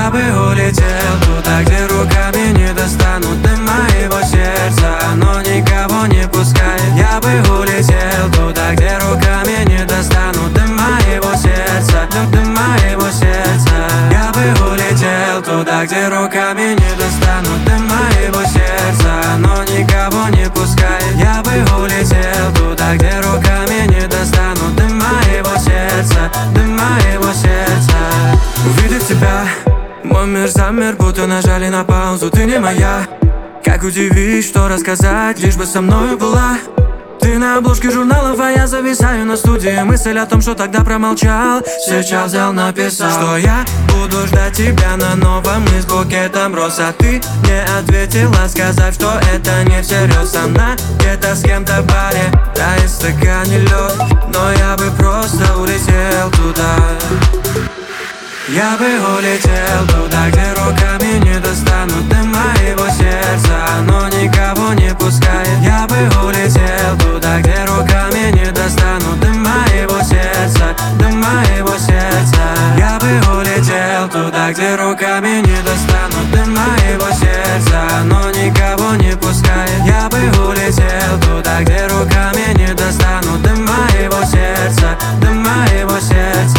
Я бы улетел туда, где руками не достанут дым моего сердца, но никого не пускает. Я бы улетел туда, где руками не достанут дым моего сердца, дым моего сердца. Я бы улетел туда, где руками не достанут дым моего сердца, но никого не пускает. Я бы улетел туда, где руками не достанут дым моего сердца, дым моего сердца. Увидев тебя, мой мир замер, будто нажали на паузу. Ты не моя. Как удивить, что рассказать, лишь бы со мною была. Ты на обложке журналов, а я зависаю на студии. Мысль о том, что тогда промолчал, сейчас взял, написал, что я буду ждать тебя на новом из букетом роз. А ты не ответила, сказав, что это не всерьез. Она где-то с кем-то в баре, тает в стакане лед, но я бы просто улетел туда. Я бы улетел туда, где руками не достанут дым моего сердца, но никого не пускает. Я бы улетел туда, где руками не достанут дым моего сердца, дым моего сердца. Я бы улетел туда, где руками не достанут дым моего сердца, но никого не пускает. Я бы улетел туда, где руками не достанут дым моего сердца, дым моего сердца.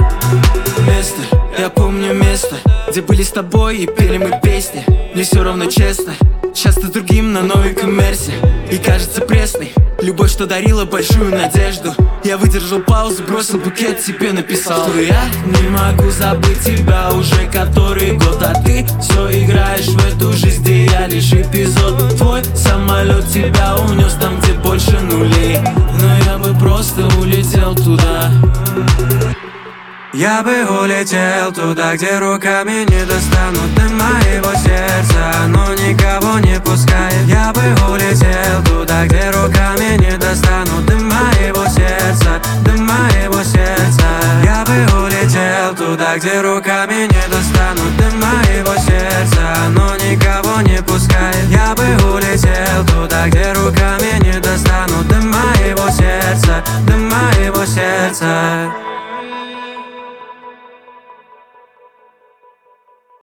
Я помню место, где были с тобой и пели мы песни. Мне все равно честно, сейчас ты другим на новой коммерсе. И кажется пресной любовь, что дарила большую надежду. Я выдержал паузу, бросил букет, тебе написал, что я не могу забыть тебя уже который год. А ты все играешь в эту жизнь, где я лишь эпизод. Твой самолет тебя унес там, где больше нулей, но я бы просто улетел туда. Я бы улетел туда, где руками не достанут дым моего сердца, но никого не пускает. Я бы улетел туда, где руками не достанут дым моего сердца, дым моего сердца. Я бы улетел туда, где руками не достанут дым моего сердца, но никого не пускает. Я бы улетел туда, где руками не достанут дым моего сердца, дым моего сердца.